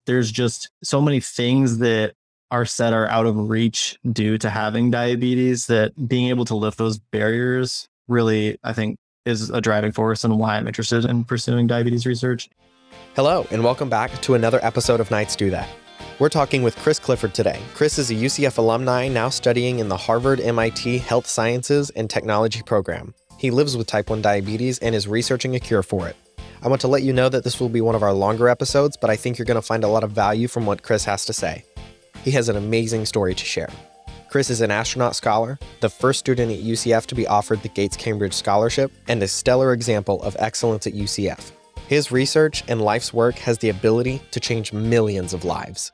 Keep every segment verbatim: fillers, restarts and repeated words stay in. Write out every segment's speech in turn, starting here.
there's just so many things that are said are out of reach due to having diabetes that being able to lift those barriers really, I think, is a driving force and why I'm interested in pursuing diabetes research. Hello, and welcome back to another episode of Knights Do That. We're talking with Chris Clifford today. Chris is a U C F alumni now studying in the Harvard M I T Health Sciences and Technology program. He lives with type one diabetes and is researching a cure for it. I want to let you know that this will be one of our longer episodes, but I think you're going to find a lot of value from what Chris has to say. He has an amazing story to share. Chris is an astronaut scholar, the first student at U C F to be offered the Gates Cambridge Scholarship, and a stellar example of excellence at U C F. His research and life's work has the ability to change millions of lives.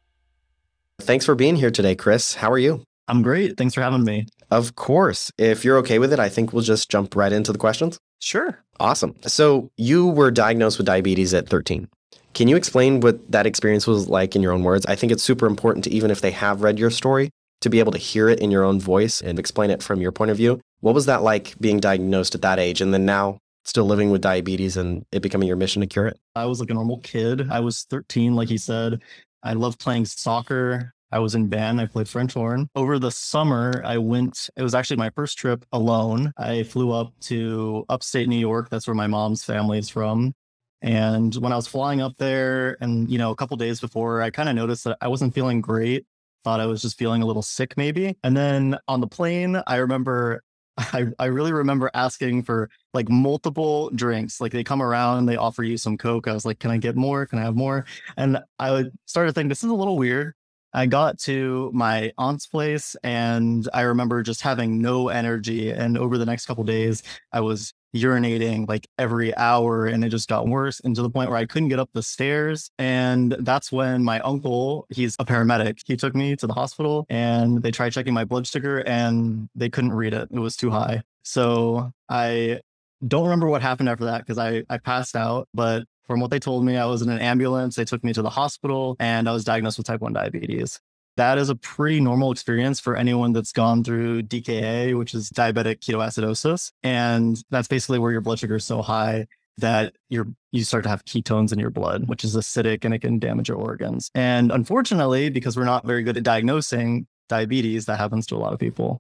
Thanks for being here today, Chris. How are you? I'm great. Thanks for having me. Of course. If you're okay with it, I think we'll just jump right into the questions. Sure. Awesome. So you were diagnosed with diabetes at thirteen. Can you explain what that experience was like in your own words? I think it's super important to, even if they have read your story, to be able to hear it in your own voice and explain it from your point of view. What was that like being diagnosed at that age and then now still living with diabetes and it becoming your mission to cure it? I was like a normal kid. I was thirteen, like you said. I loved playing soccer. I was in band. I played French horn. Over the summer, I went, it was actually my first trip alone. I flew up to upstate New York. That's where my mom's family is from. And when I was flying up there and, you know, a couple days before, I kind of noticed that I wasn't feeling great. Thought I was just feeling a little sick maybe. And then on the plane, I remember, I, I really remember asking for like multiple drinks. Like they come around and they offer you some Coke. I was like, can I get more? Can I have more? And I started thinking, this is a little weird. I got to my aunt's place and I remember just having no energy. And over the next couple of days, I was urinating like every hour and it just got worse, and to the point where I couldn't get up the stairs. And that's when my uncle, he's a paramedic, he took me to the hospital and they tried checking my blood sugar and they couldn't read it. It was too high. So I don't remember what happened after that because I, I passed out, but from what they told me, I was in an ambulance. They took me to the hospital and I was diagnosed with type one diabetes. That is a pretty normal experience for anyone that's gone through D K A, which is diabetic ketoacidosis. And that's basically where your blood sugar is so high that you're, you start to have ketones in your blood, which is acidic and it can damage your organs. And unfortunately, because we're not very good at diagnosing diabetes, that happens to a lot of people.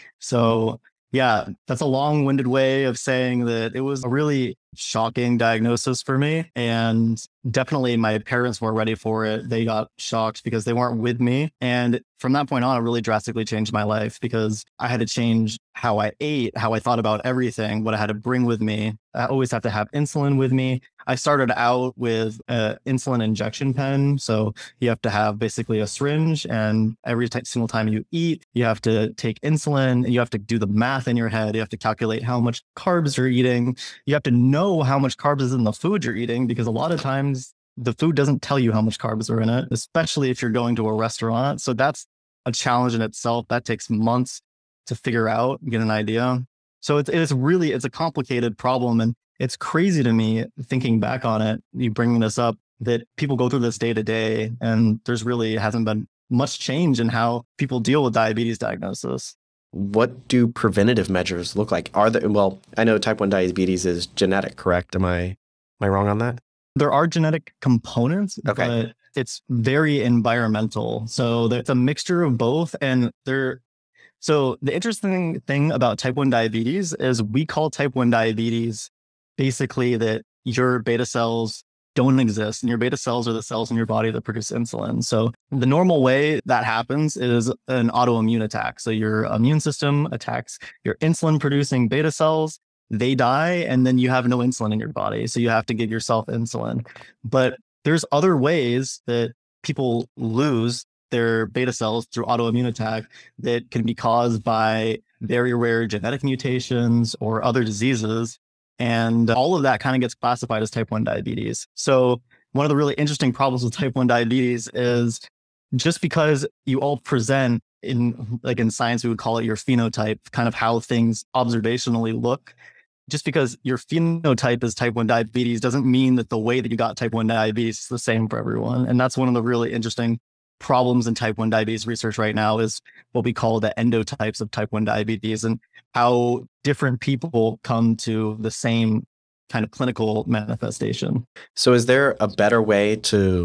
So yeah, that's a long-winded way of saying that it was a really shocking diagnosis for me. And definitely my parents weren't ready for it. They got shocked because they weren't with me. And from that point on, it really drastically changed my life because I had to change how I ate, how I thought about everything, what I had to bring with me. I always have to have insulin with me. I started out with an insulin injection pen. So you have to have basically a syringe, and every t- single time you eat, you have to take insulin. You have to do the math in your head. You have to calculate how much carbs you're eating. You have to know how much carbs is in the food you're eating, because a lot of times the food doesn't tell you how much carbs are in it, especially if you're going to a restaurant. So that's a challenge in itself. That takes months to figure out, get an idea. So it's, it's really, it's a complicated problem. And it's crazy to me thinking back on it, you bringing this up, that people go through this day to day and there's really hasn't been much change in how people deal with diabetes diagnosis. What do preventative measures look like? Are there, well, I know type one diabetes is genetic, correct? Am I, am I wrong on that? There are genetic components, okay. but it's very environmental. So it's a mixture of both. And there, so the interesting thing about type one diabetes is we call type one diabetes basically that your beta cells don't exist, and your beta cells are the cells in your body that produce insulin. So the normal way that happens is an autoimmune attack. So your immune system attacks your insulin producing beta cells, they die, and then you have no insulin in your body. So you have to give yourself insulin. But there's other ways that people lose their beta cells through autoimmune attack that can be caused by very rare genetic mutations or other diseases. And all of that kind of gets classified as type one diabetes. So one of the really interesting problems with type one diabetes is just because you all present in, like in science, we would call it your phenotype, kind of how things observationally look. Just because your phenotype is type one diabetes doesn't mean that the way that you got type one diabetes is the same for everyone. And that's one of the really interesting problems in type one diabetes research right now, is what we call the endotypes of type one diabetes, and how different people come to the same kind of clinical manifestation. So is there a better way to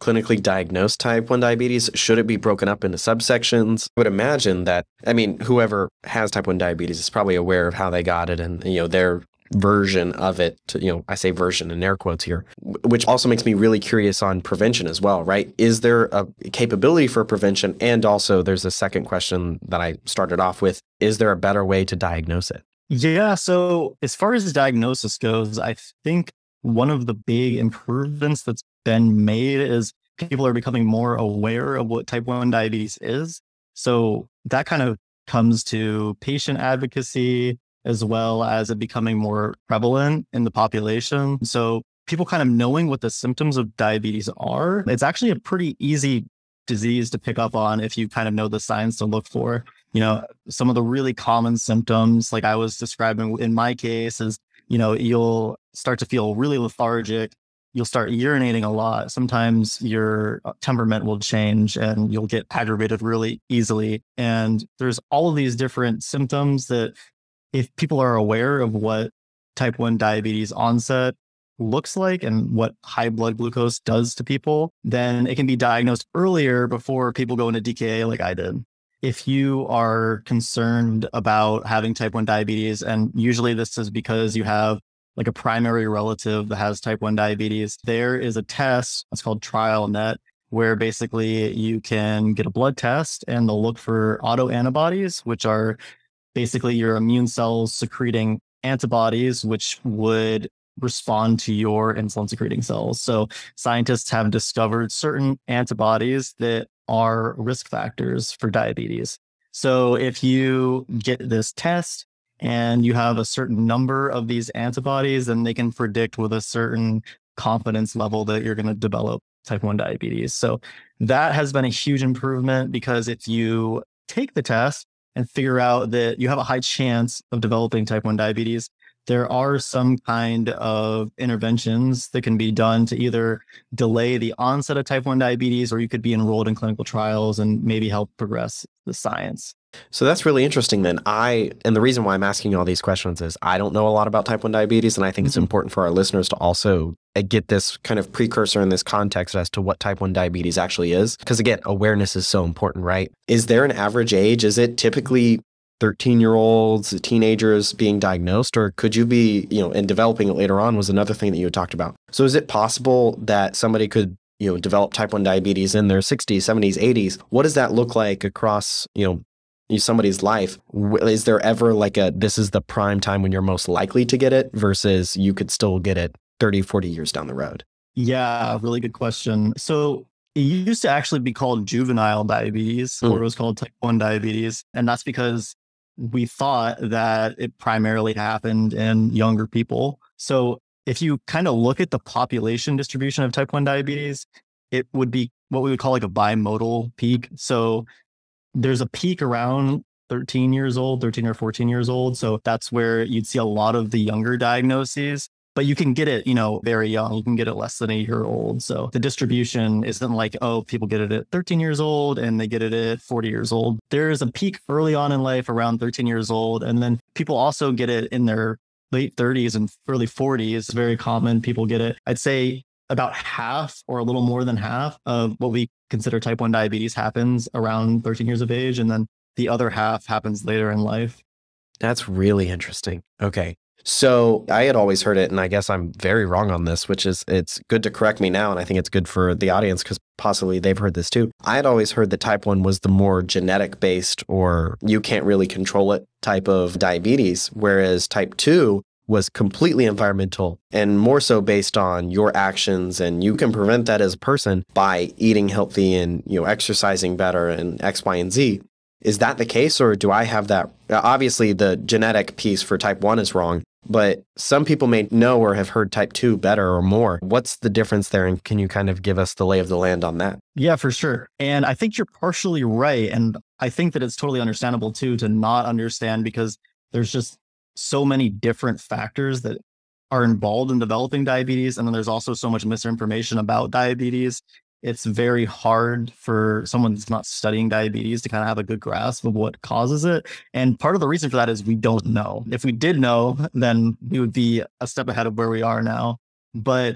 clinically diagnose type one diabetes? Should it be broken up into subsections? I would imagine that, I mean, whoever has type one diabetes is probably aware of how they got it and, you know, their version of it, to, you know, I say version in air quotes here, which also makes me really curious on prevention as well, right? Is there a capability for prevention? And also there's a second question that I started off with. Is there a better way to diagnose it? Yeah. So as far as the diagnosis goes, I think one of the big improvements that's been made is people are becoming more aware of what type one diabetes is. So that kind of comes to patient advocacy, as well as it becoming more prevalent in the population. So people kind of knowing what the symptoms of diabetes are, it's actually a pretty easy disease to pick up on if you kind of know the signs to look for. You know, some of the really common symptoms, like I was describing in my case, is, you know, you'll start to feel really lethargic. You'll start urinating a lot. Sometimes your temperament will change and you'll get aggravated really easily. And there's all of these different symptoms that if people are aware of what type one diabetes onset looks like and what high blood glucose does to people, then it can be diagnosed earlier before people go into D K A like I did. If you are concerned about having type one diabetes, and usually this is because you have like a primary relative that has type one diabetes, there is a test, it's called TrialNet, where basically you can get a blood test and they'll look for autoantibodies, which are basically your immune cells secreting antibodies, which would respond to your insulin secreting cells. So scientists have discovered certain antibodies that are risk factors for diabetes. So if you get this test and you have a certain number of these antibodies, then they can predict with a certain confidence level that you're going to develop type one diabetes. So that has been a huge improvement, because if you take the test and figure out that you have a high chance of developing type one diabetes, there are some kind of interventions that can be done to either delay the onset of type one diabetes, or you could be enrolled in clinical trials and maybe help progress the science. So that's really interesting then. I, and the reason why I'm asking you all these questions is I don't know a lot about type one diabetes, and I think mm-hmm. it's important for our listeners to also get this kind of precursor in this context as to what type one diabetes actually is. Because again, awareness is so important, right? Is there an average age? Is it typically thirteen-year-olds, teenagers being diagnosed, or could you be, you know, and developing it later on was another thing that you had talked about. So is it possible that somebody could, you know, develop type one diabetes in their sixties, seventies, eighties? What does that look like across, you know, somebody's life? Is there ever like a, this is the prime time when you're most likely to get it versus you could still get it thirty, forty years down the road? Yeah, really good question. So it used to actually be called juvenile diabetes, mm. or it was called type one diabetes. And that's because we thought that it primarily happened in younger people. So if you kind of look at the population distribution of type one diabetes, it would be what we would call like a bimodal peak. So there's a peak around thirteen years old, thirteen or fourteen years old. So that's where you'd see a lot of the younger diagnoses, but you can get it, you know, very young. You can get it less than a year old. So the distribution isn't like, oh, people get it at thirteen years old and they get it at forty years old. There is a peak early on in life around thirteen years old. And then people also get it in their late thirties and early forties. It's very common. People get it. I'd say about half or a little more than half of what we consider type one diabetes happens around thirteen years of age. And then the other half happens later in life. That's really interesting. Okay. So I had always heard it, and I guess I'm very wrong on this, which is it's good to correct me now. And I think it's good for the audience because possibly they've heard this too. I had always heard that type one was the more genetic based, or you can't really control it type of diabetes, whereas type two was completely environmental and more so based on your actions. And you can prevent that as a person by eating healthy and, you know, exercising better and X, Y, and Z. Is that the case, or do I have that? Obviously, the genetic piece for type one is wrong, but some people may know or have heard type two better or more. What's the difference there? And can you kind of give us the lay of the land on that? Yeah, for sure. And I think you're partially right. And I think that it's totally understandable too to not understand, because there's just so many different factors that are involved in developing diabetes. And then there's also so much misinformation about diabetes. It's very hard for someone that's not studying diabetes to kind of have a good grasp of what causes it. And part of the reason for that is we don't know. If we did know, then we would be a step ahead of where we are now. But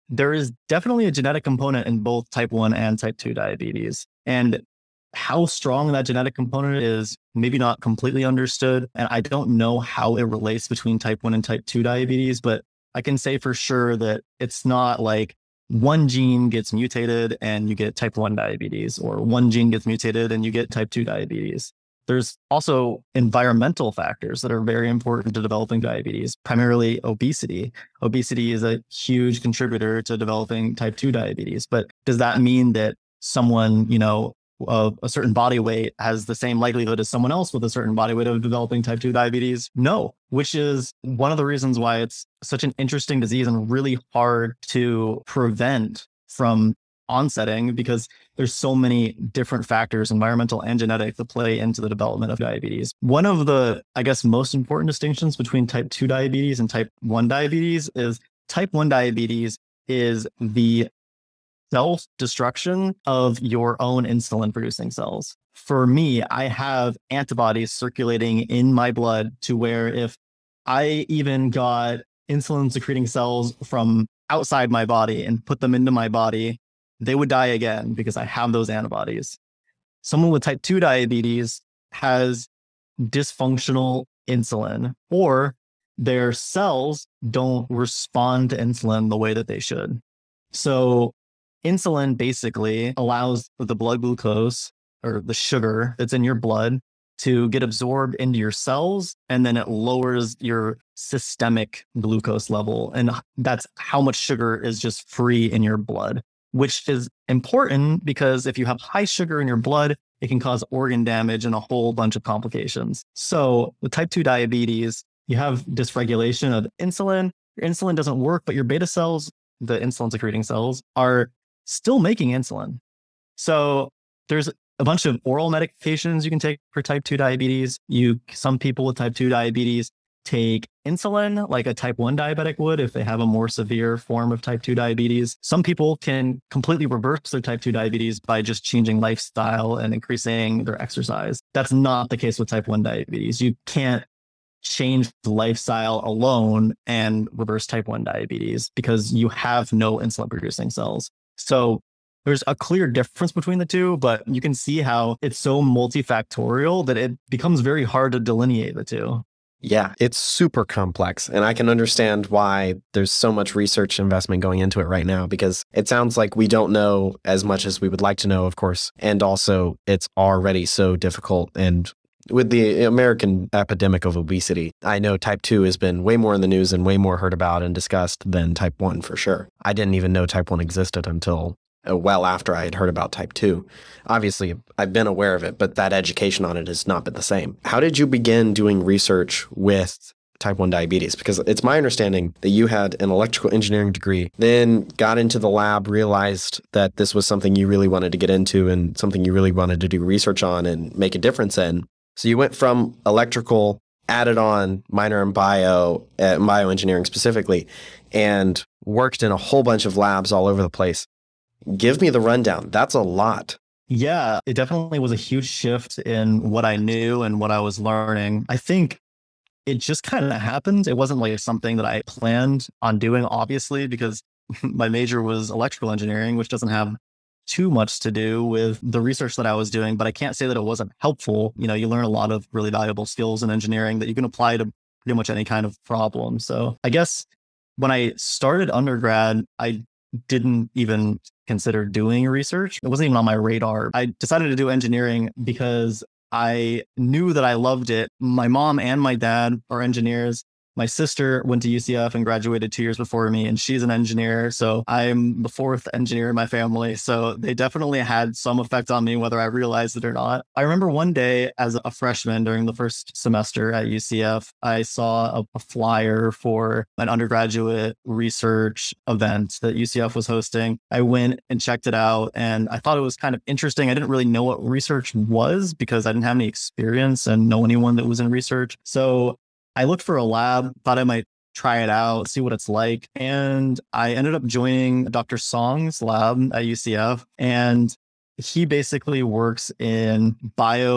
there is definitely a genetic component in both type one and type two diabetes. And how strong that genetic component is maybe not completely understood. And I don't know how it relates between type one and type two diabetes, but I can say for sure that it's not like one gene gets mutated and you get type one diabetes, or one gene gets mutated and you get type two diabetes. There's also environmental factors that are very important to developing diabetes, primarily obesity. Obesity is a huge contributor to developing type two diabetes. But does that mean that someone, you know, of a certain body weight has the same likelihood as someone else with a certain body weight of developing type two diabetes? No, which is one of the reasons why it's such an interesting disease and really hard to prevent from onsetting, because there's so many different factors, environmental and genetic, that play into the development of diabetes. One of the, I guess, most important distinctions between type two diabetes and type one diabetes is type one diabetes is the self-destruction of your own insulin-producing cells. For me, I have antibodies circulating in my blood to where if I even got insulin-secreting cells from outside my body and put them into my body, they would die again because I have those antibodies. Someone with type two diabetes has dysfunctional insulin, or their cells don't respond to insulin the way that they should. So insulin basically allows the blood glucose, or the sugar that's in your blood, to get absorbed into your cells, and then it lowers your systemic glucose level. And that's how much sugar is just free in your blood, which is important because if you have high sugar in your blood, it can cause organ damage and a whole bunch of complications. So with type two diabetes, you have dysregulation of insulin. Your insulin doesn't work, but your beta cells, the insulin secreting cells, are still making insulin. So there's a bunch of oral medications you can take for type two diabetes. You, some people with type two diabetes take insulin like a type one diabetic would if they have a more severe form of type two diabetes. Some people can completely reverse their type two diabetes by just changing lifestyle and increasing their exercise. That's not the case with type one diabetes. You can't change the lifestyle alone and reverse type one diabetes because you have no insulin producing cells. So there's a clear difference between the two, but you can see how it's so multifactorial that it becomes very hard to delineate the two. Yeah, it's super complex. And I can understand why there's so much research investment going into it right now, because it sounds like we don't know as much as we would like to know, of course. And also, it's already so difficult. And with the American epidemic of obesity, I know type two has been way more in the news and way more heard about and discussed than type one for sure. I didn't even know type one existed until well after I had heard about type two. Obviously, I've been aware of it, but that education on it has not been the same. How did you begin doing research with type one diabetes? Because it's my understanding that you had an electrical engineering degree, then got into the lab, realized that this was something you really wanted to get into and something you really wanted to do research on and make a difference in. So you went from electrical, added on minor in bio, uh, bioengineering specifically, and worked in a whole bunch of labs all over the place. Give me the rundown. That's a lot. Yeah, it definitely was a huge shift in what I knew and what I was learning. I think it just kind of happened. It wasn't like something that I planned on doing, obviously, because my major was electrical engineering, which doesn't have too much to do with the research that I was doing, but I can't say that it wasn't helpful. You know, you learn a lot of really valuable skills in engineering that you can apply to pretty much any kind of problem. So I guess when I started undergrad, I didn't even consider doing research. It wasn't even on my radar. I decided to do engineering because I knew that I loved it. My mom and my dad are engineers. My sister went to U C F and graduated two years before me, and she's an engineer. So I'm the fourth engineer in my family. So they definitely had some effect on me, whether I realized it or not. I remember one day as a freshman during the first semester at U C F, I saw a, a flyer for an undergraduate research event that U C F was hosting. I went and checked it out, and I thought it was kind of interesting. I didn't really know what research was because I didn't have any experience and know anyone that was in research. So I looked for a lab, thought I might try it out, see what it's like. And I ended up joining Doctor Song's lab at U C F. And he basically works in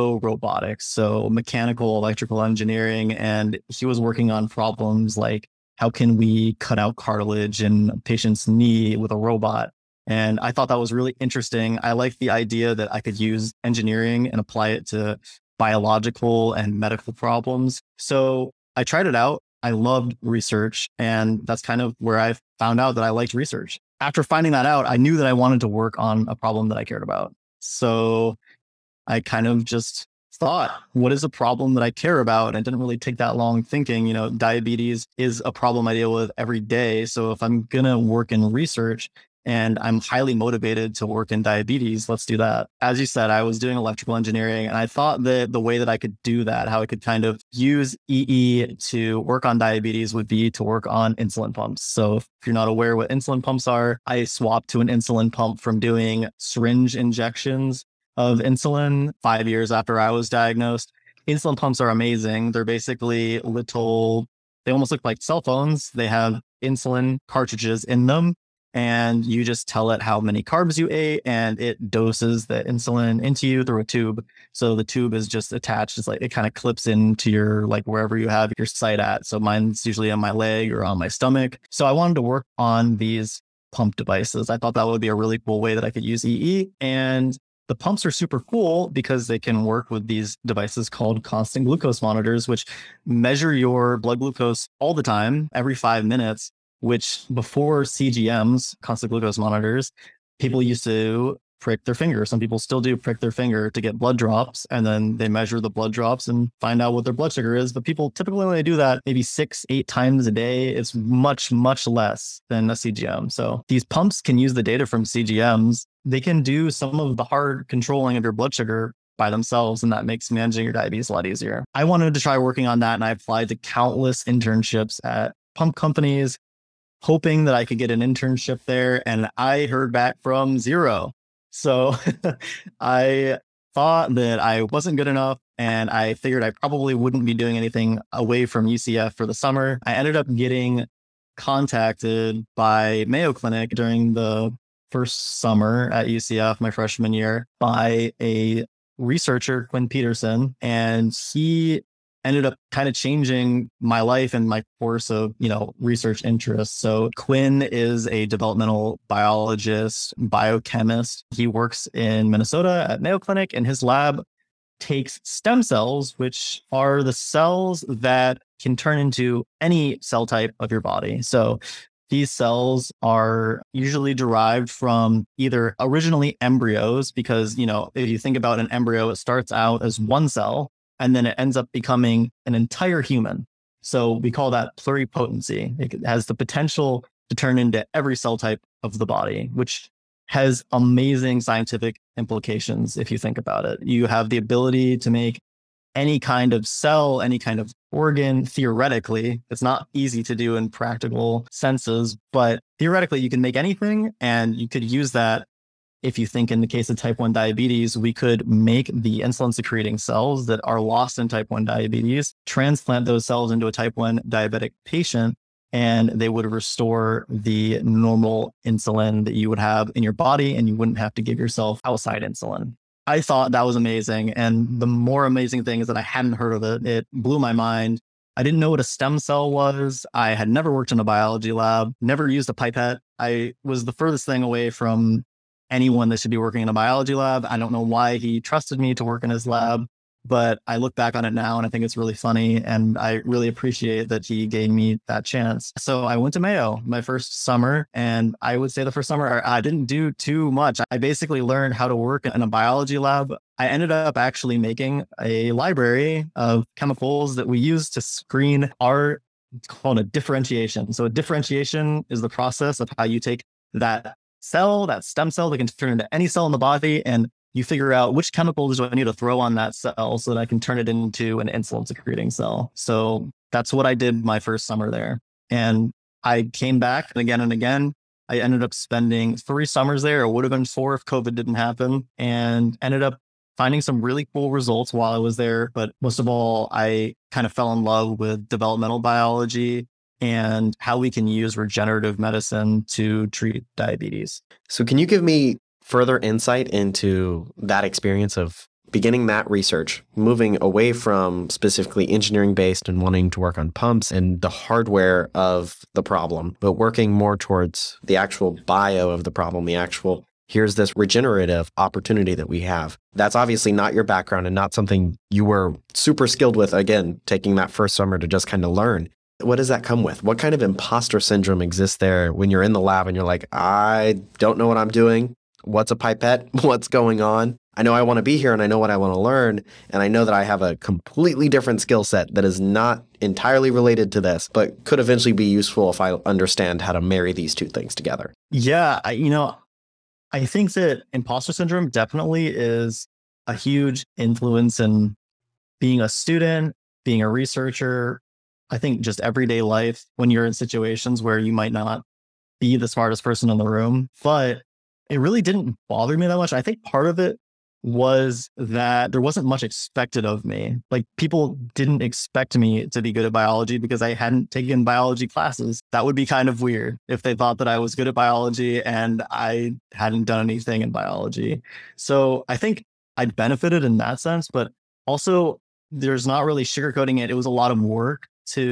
biorobotics, so mechanical, electrical engineering. And he was working on problems like how can we cut out cartilage in a patient's knee with a robot? And I thought that was really interesting. I like the idea that I could use engineering and apply it to biological and medical problems. So I tried it out. I loved research. And that's kind of where I found out that I liked research. After finding that out, I knew that I wanted to work on a problem that I cared about. So I kind of just thought, what is a problem that I care about? And it didn't really take that long thinking, you know, diabetes is a problem I deal with every day. So if I'm going to work in research, and I'm highly motivated to work in diabetes, let's do that. As you said, I was doing electrical engineering, and I thought that the way that I could do that, how I could kind of use E E to work on diabetes would be to work on insulin pumps. So if you're not aware what insulin pumps are, I swapped to an insulin pump from doing syringe injections of insulin five years after I was diagnosed. Insulin pumps are amazing. They're basically little, they almost look like cell phones. They have insulin cartridges in them. And you just tell it how many carbs you ate, and it doses the insulin into you through a tube. So the tube is just attached. It's like it kind of clips into your, like wherever you have your site at. So mine's usually on my leg or on my stomach. So I wanted to work on these pump devices. I thought that would be a really cool way that I could use E E. And the pumps are super cool because they can work with these devices called constant glucose monitors, which measure your blood glucose all the time, every five minutes. Which before C G Ms, constant glucose monitors, people used to prick their finger. Some people still do prick their finger to get blood drops, and then they measure the blood drops and find out what their blood sugar is. But people typically, when they do that, maybe six, eight times a day, it's much, much less than a C G M. So these pumps can use the data from C G Ms. They can do some of the hard controlling of your blood sugar by themselves, and that makes managing your diabetes a lot easier. I wanted to try working on that, and I applied to countless internships at pump companies, hoping that I could get an internship there. And I heard back from zero. So I thought that I wasn't good enough, and I figured I probably wouldn't be doing anything away from U C F for the summer. I ended up getting contacted by Mayo Clinic during the first summer at U C F, my freshman year, by a researcher, Quinn Peterson. And he ended up kind of changing my life and my course of, you know, research interests. So Quinn is a developmental biologist, biochemist. He works in Minnesota at Mayo Clinic, and his lab takes stem cells, which are the cells that can turn into any cell type of your body. So these cells are usually derived from either originally embryos, because, you know, if you think about an embryo, it starts out as one cell, and then it ends up becoming an entire human. So we call that pluripotency. It has the potential to turn into every cell type of the body, which has amazing scientific implications if you think about it. You have the ability to make any kind of cell, any kind of organ, theoretically. It's not easy to do in practical senses, but theoretically you can make anything, and you could use that. If you think in the case of type one diabetes, we could make the insulin secreting cells that are lost in type one diabetes, transplant those cells into a type one diabetic patient, and they would restore the normal insulin that you would have in your body, and you wouldn't have to give yourself outside insulin. I thought that was amazing. And the more amazing thing is that I hadn't heard of it. It blew my mind. I didn't know what a stem cell was. I had never worked in a biology lab, never used a pipette. I was the furthest thing away from anyone that should be working in a biology lab. I don't know why he trusted me to work in his lab, but I look back on it now and I think it's really funny. And I really appreciate that he gave me that chance. So I went to Mayo my first summer, and I would say the first summer I didn't do too much. I basically learned how to work in a biology lab. I ended up actually making a library of chemicals that we use to screen our, it's called a differentiation. So a differentiation is the process of how you take that cell, that stem cell that can turn into any cell in the body, and you figure out which chemicals do I need to throw on that cell so that I can turn it into an insulin secreting cell. So that's what I did my first summer there. And I came back and again and again. I ended up spending three summers there. It would have been four if COVID didn't happen, and ended up finding some really cool results while I was there. But most of all, I kind of fell in love with developmental biology and how we can use regenerative medicine to treat diabetes. So can you give me further insight into that experience of beginning that research, moving away from specifically engineering based and wanting to work on pumps and the hardware of the problem, but working more towards the actual bio of the problem, the actual, here's this regenerative opportunity that we have. That's obviously not your background and not something you were super skilled with, again, taking that first summer to just kind of learn. What does that come with? What kind of imposter syndrome exists there when you're in the lab and you're like, I don't know what I'm doing. What's a pipette? What's going on? I know I want to be here and I know what I want to learn. And I know that I have a completely different skill set that is not entirely related to this, but could eventually be useful if I understand how to marry these two things together. Yeah, I, you know, I think that imposter syndrome definitely is a huge influence in being a student, being a researcher. I think just everyday life when you're in situations where you might not be the smartest person in the room, but it really didn't bother me that much. I think part of it was that there wasn't much expected of me. Like people didn't expect me to be good at biology because I hadn't taken biology classes. That would be kind of weird if they thought that I was good at biology and I hadn't done anything in biology. So I think I benefited in that sense, but also there's not really sugarcoating it. It was a lot of work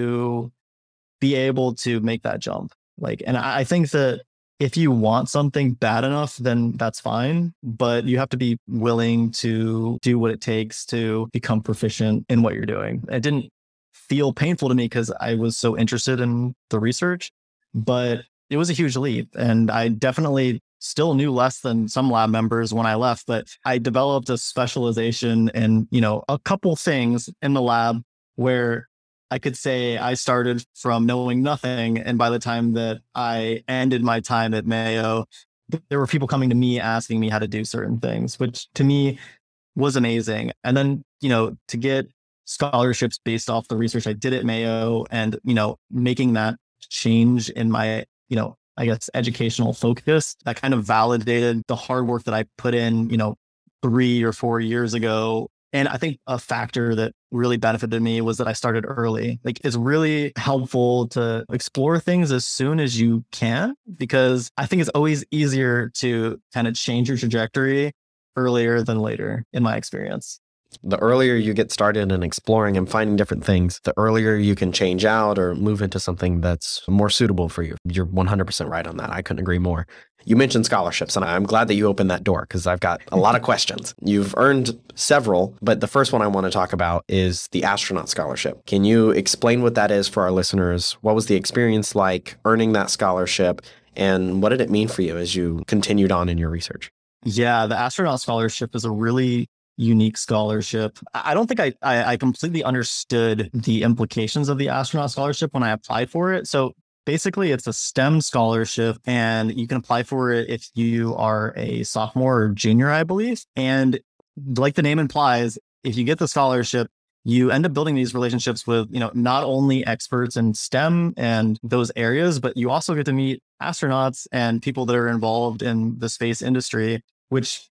to be able to make that jump. Like, and I think that if you want something bad enough, then that's fine. But you have to be willing to do what it takes to become proficient in what you're doing. It didn't feel painful to me because I was so interested in the research, but it was a huge leap. And I definitely still knew less than some lab members when I left, but I developed a specialization in, you know, a couple things in the lab where I could say I started from knowing nothing. And by the time that I ended my time at Mayo, there were people coming to me asking me how to do certain things, which to me was amazing. And then, you know, to get scholarships based off the research I did at Mayo and, you know, making that change in my, you know, I guess, educational focus, that kind of validated the hard work that I put in, you know, three or four years ago. And I think a factor that really benefited me was that I started early. Like it's really helpful to explore things as soon as you can, because I think it's always easier to kind of change your trajectory earlier than later, in my experience. The earlier you get started in exploring and finding different things, the earlier you can change out or move into something that's more suitable for you. You're one hundred percent right on that. I couldn't agree more. You mentioned scholarships, and I'm glad that you opened that door because I've got a lot of questions. You've earned several, but the first one I want to talk about is the astronaut scholarship. Can you explain what that is for our listeners? What was the experience like earning that scholarship, and what did it mean for you as you continued on in your research? Yeah, the astronaut scholarship is a really unique scholarship. I don't think I, I, I completely understood the implications of the astronaut scholarship when I applied for it. So basically, it's a STEM scholarship, and you can apply for it if you are a sophomore or junior, I believe. And like the name implies, if you get the scholarship, you end up building these relationships with, you know, not only experts in STEM and those areas, but you also get to meet astronauts and people that are involved in the space industry, which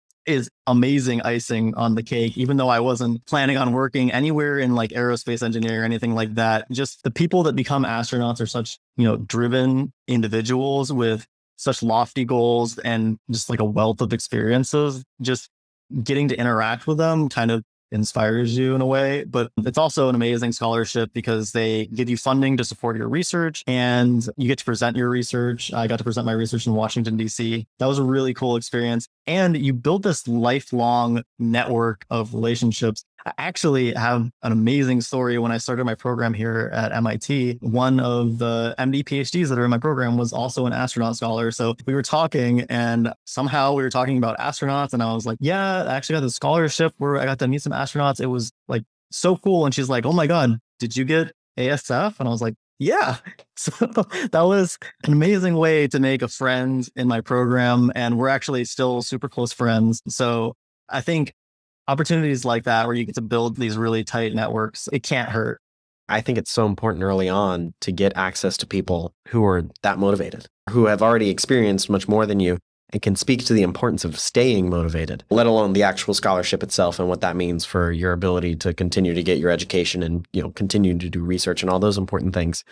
is amazing icing on the cake. Even though I wasn't planning on working anywhere in like aerospace engineering or anything like that, just the people that become astronauts are such, you know, driven individuals with such lofty goals and just like a wealth of experiences. Just getting to interact with them kind of inspires you in a way, but it's also an amazing scholarship because they give you funding to support your research and you get to present your research. I got to present my research in Washington, D C. That was a really cool experience. And you build this lifelong network of relationships. I actually have an amazing story. When I started my program here at M I T, one of the M D PhDs that are in my program was also an astronaut scholar. So we were talking and somehow we were talking about astronauts. And I was like, yeah, I actually got the scholarship where I got to meet some astronauts. It was like so cool. And she's like, oh my God, did you get A S F? And I was like, yeah. So that was an amazing way to make a friend in my program. And we're actually still super close friends. So I think opportunities like that, where you get to build these really tight networks, it can't hurt. I think it's so important early on to get access to people who are that motivated, who have already experienced much more than you and can speak to the importance of staying motivated, let alone the actual scholarship itself and what that means for your ability to continue to get your education and, you know, continue to do research and all those important things.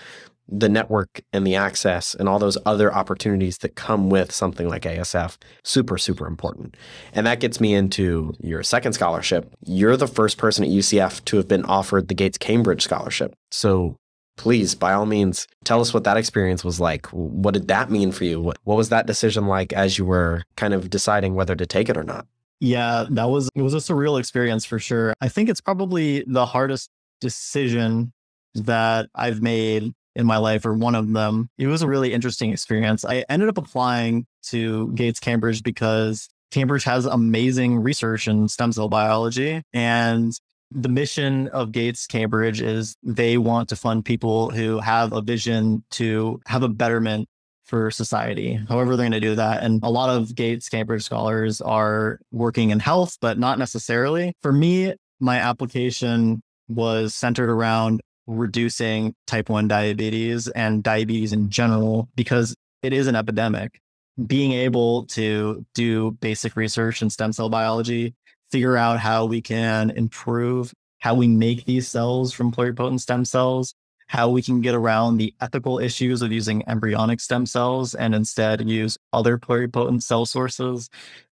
the network and the access and all those other opportunities that come with something like A S F, super, super important. And that gets me into your second scholarship. You're the first person at U C F to have been offered the Gates Cambridge Scholarship. So please, by all means, tell us what that experience was like. What did that mean for you? What, what was that decision like as you were kind of deciding whether to take it or not? Yeah, that was, it was a surreal experience for sure. I think it's probably the hardest decision that I've made in my life, or one of them. It was a really interesting experience. I ended up applying to Gates Cambridge because Cambridge has amazing research in stem cell biology. And the mission of Gates Cambridge is they want to fund people who have a vision to have a betterment for society, however they're going to do that. And a lot of Gates Cambridge scholars are working in health, but not necessarily. For me, my application was centered around reducing type one diabetes and diabetes in general, because it is an epidemic. Being able to do basic research in stem cell biology, figure out how we can improve how we make these cells from pluripotent stem cells, how we can get around the ethical issues of using embryonic stem cells and instead use other pluripotent cell sources.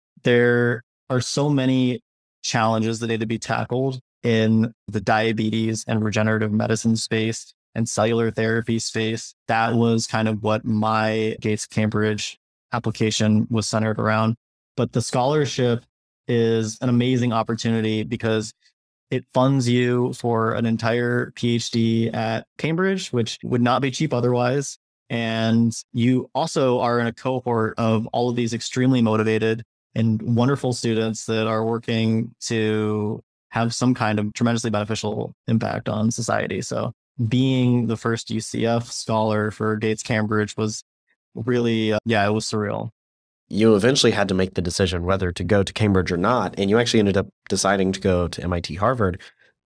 There are so many challenges that need to be tackled in the diabetes and regenerative medicine space and cellular therapy space. That was kind of what my Gates Cambridge application was centered around. But the scholarship is an amazing opportunity because it funds you for an entire PhD at Cambridge, which would not be cheap otherwise. And you also are in a cohort of all of these extremely motivated and wonderful students that are working to have some kind of tremendously beneficial impact on society. So being the first U C F scholar for Gates Cambridge was really, uh, yeah, it was surreal. You eventually had to make the decision whether to go to Cambridge or not, and you actually ended up deciding to go to M I T Harvard.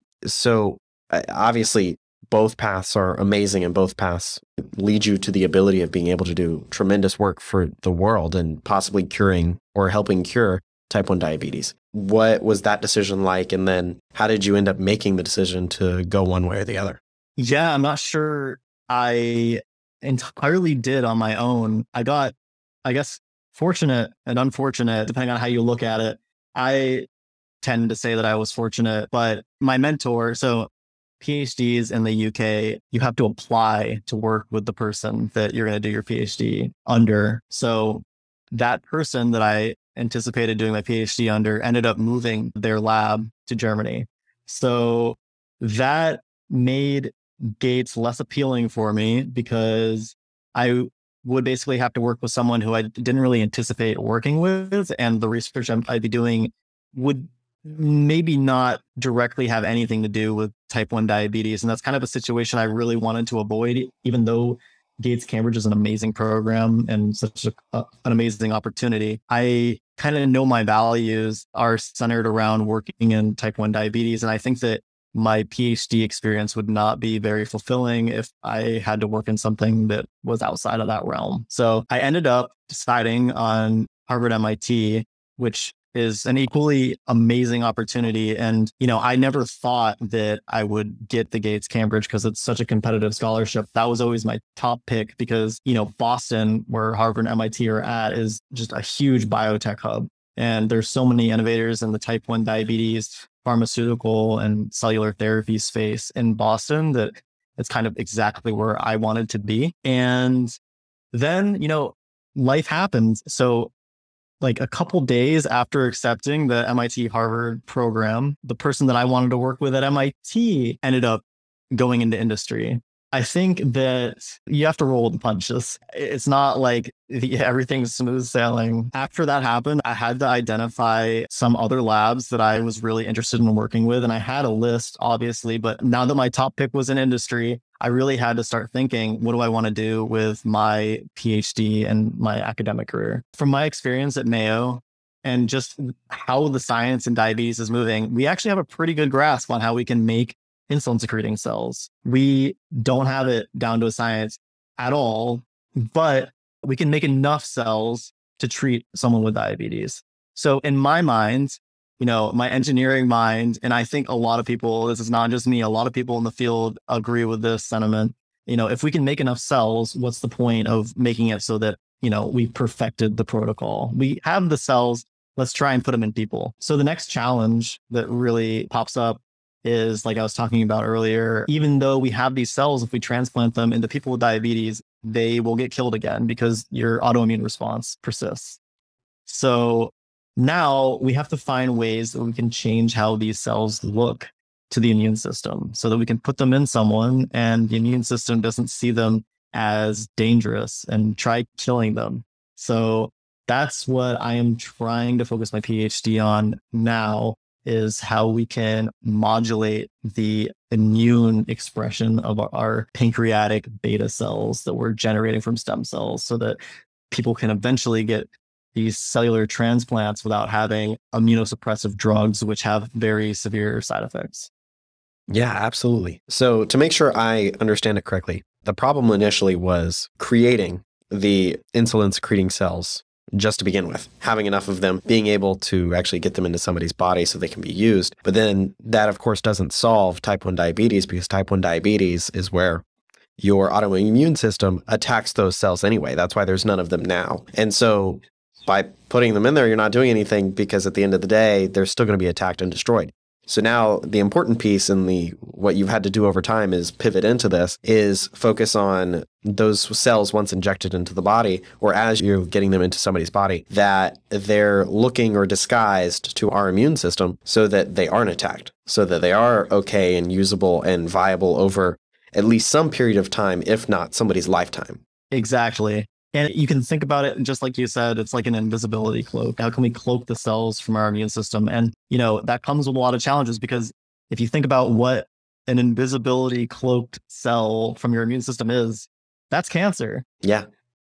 So uh, obviously, both paths are amazing, and both paths lead you to the ability of being able to do tremendous work for the world and possibly curing or helping cure type one diabetes. What was that decision like? And then how did you end up making the decision to go one way or the other? Yeah, I'm not sure I entirely did on my own. I got, I guess, fortunate and unfortunate, depending on how you look at it. I tend to say that I was fortunate, but my mentor, so PhDs in the U K, you have to apply to work with the person that you're going to do your PhD under. So that person that I anticipated doing my PhD under ended up moving their lab to Germany. So that made Gates less appealing for me because I would basically have to work with someone who I didn't really anticipate working with. And the research I'd be doing would maybe not directly have anything to do with type one diabetes. And that's kind of a situation I really wanted to avoid, even though Gates Cambridge is an amazing program and such a, uh, an amazing opportunity. I kind of know my values are centered around working in type one diabetes. And I think that my PhD experience would not be very fulfilling if I had to work in something that was outside of that realm. So I ended up deciding on Harvard M I T, which is an equally amazing opportunity. And, you know, I never thought that I would get the Gates Cambridge because it's such a competitive scholarship. That was always my top pick because, you know, Boston, where Harvard and M I T are at, is just a huge biotech hub. And there's so many innovators in the type one diabetes, pharmaceutical and cellular therapy space in Boston that it's kind of exactly where I wanted to be. And then, you know, life happened. So like a couple days after accepting the M I T Harvard program, the person that I wanted to work with at M I T ended up going into industry. I think that you have to roll with the punches. It's not like the, everything's smooth sailing. After that happened, I had to identify some other labs that I was really interested in working with. And I had a list, obviously, but now that my top pick was in industry, I really had to start thinking, what do I want to do with my PhD and my academic career? From my experience at Mayo and just how the science in diabetes is moving, we actually have a pretty good grasp on how we can make insulin secreting cells. We don't have it down to a science at all, but we can make enough cells to treat someone with diabetes. So in my mind, you know, my engineering mind, and I think a lot of people, this is not just me, a lot of people in the field agree with this sentiment. you know, if we can make enough cells, what's the point of making it so that, you know, we perfected the protocol? We have the cells, let's try and put them in people. So the next challenge that really pops up is, like I was talking about earlier, even though we have these cells, if we transplant them into people with diabetes, they will get killed again because your autoimmune response persists. So now we have to find ways that we can change how these cells look to the immune system so that we can put them in someone and the immune system doesn't see them as dangerous and try killing them. So that's what I am trying to focus my PhD on now, is how we can modulate the immune expression of our, our pancreatic beta cells that we're generating from stem cells so that people can eventually get these cellular transplants without having immunosuppressive drugs, which have very severe side effects. Yeah, absolutely. So to make sure I understand it correctly, the problem initially was creating the insulin secreting cells just to begin with, having enough of them, being able to actually get them into somebody's body so they can be used. But then that, of course, doesn't solve type one diabetes, because type one diabetes is where your autoimmune system attacks those cells anyway. That's why there's none of them now. And so by putting them in there, you're not doing anything, because at the end of the day, they're still going to be attacked and destroyed. So now the important piece in the what you've had to do over time is pivot into this, is focus on those cells once injected into the body, or as you're getting them into somebody's body, that they're looking or disguised to our immune system so that they aren't attacked, so that they are okay and usable and viable over at least some period of time, if not somebody's lifetime. Exactly. And you can think about it, just like you said, it's like an invisibility cloak. How can we cloak the cells from our immune system? And, you know, that comes with a lot of challenges, because if you think about what an invisibility cloaked cell from your immune system is, that's cancer. Yeah.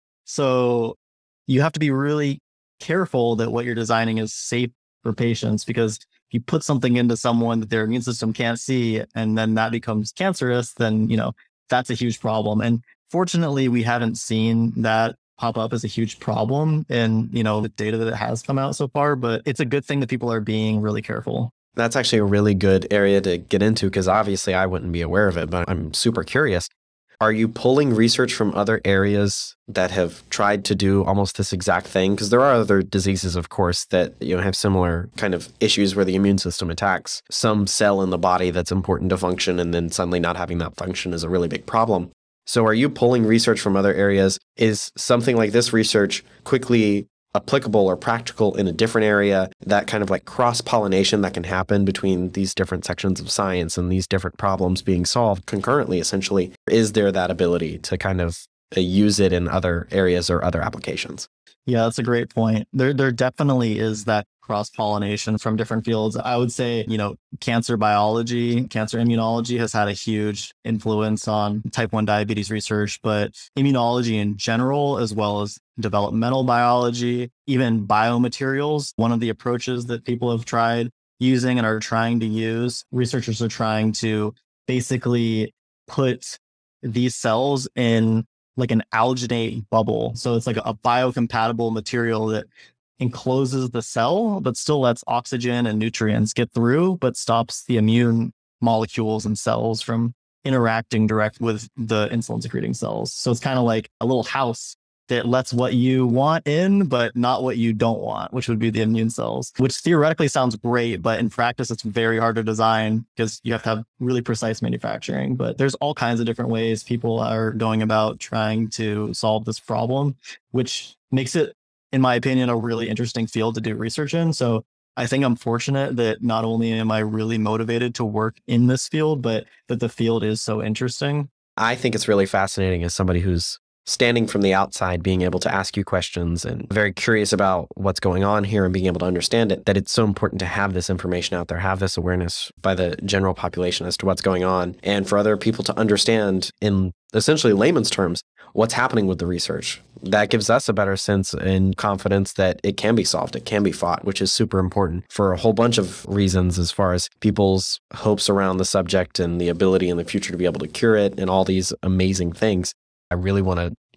So you have to be really careful that what you're designing is safe for patients, because if you put something into someone that their immune system can't see, and then that becomes cancerous, then, you know, that's a huge problem. And fortunately, we haven't seen that pop up as a huge problem in, you know, the data that has come out so far, but it's a good thing that people are being really careful. That's actually a really good area to get into, because obviously I wouldn't be aware of it, but I'm super curious. Are you pulling research from other areas that have tried to do almost this exact thing? Because there are other diseases, of course, that, you know, have similar kind of issues where the immune system attacks some cell in the body that's important to function, and then suddenly not having that function is a really big problem. So are you pulling research from other areas? Is something like this research quickly applicable or practical in a different area? That kind of like cross-pollination that can happen between these different sections of science and these different problems being solved concurrently, essentially. Is there that ability to kind of use it in other areas or other applications? Yeah, that's a great point. There, there definitely is that cross-pollination from different fields. I would say, you know, cancer biology, cancer immunology has had a huge influence on type one diabetes research, but immunology in general, as well as developmental biology, even biomaterials, one of the approaches that people have tried using and are trying to use, researchers are trying to basically put these cells in like an alginate bubble. So it's like a biocompatible material that encloses the cell, but still lets oxygen and nutrients get through, but stops the immune molecules and cells from interacting direct with the insulin secreting cells. So it's kind of like a little house that lets what you want in, but not what you don't want, which would be the immune cells, which theoretically sounds great, but in practice, it's very hard to design because you have to have really precise manufacturing. But there's all kinds of different ways people are going about trying to solve this problem, which makes it, in my opinion, a really interesting field to do research in. So I think I'm fortunate that not only am I really motivated to work in this field, but that the field is so interesting. I think it's really fascinating as somebody who's standing from the outside, being able to ask you questions and very curious about what's going on here and being able to understand it, that it's so important to have this information out there, have this awareness by the general population as to what's going on, and for other people to understand in essentially layman's terms what's happening with the research. That gives us a better sense and confidence that it can be solved, it can be fought, which is super important for a whole bunch of reasons as far as people's hopes around the subject and the ability in the future to be able to cure it and all these amazing things. I really want to